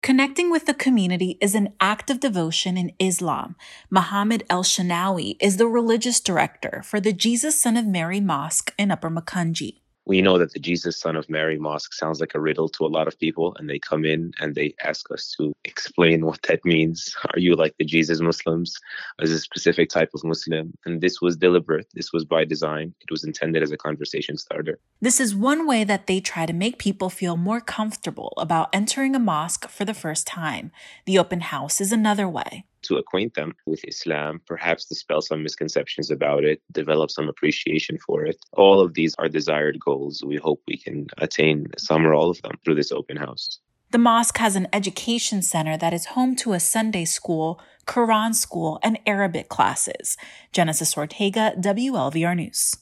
Connecting with the community is an act of devotion in Islam. Mohammed El-Shanawi is the religious director for the Jesus Son of Mary Mosque in Upper Makunji. We know that the Jesus Son of Mary Mosque sounds like a riddle to a lot of people, and they come in and they ask us to explain what that means. Are you like the Jesus Muslims? Is a specific type of Muslim? And this was deliberate. This was by design. It was intended as a conversation starter. This is one way that they try to make people feel more comfortable about entering a mosque for the first time. The open house is another way. To acquaint them with Islam, perhaps dispel some misconceptions about it, develop some appreciation for it. All of these are desired goals. We hope we can attain some or all of them through this open house. The mosque has an education center that is home to a Sunday school, Quran school, and Arabic classes. Genesis Ortega, WLVR News.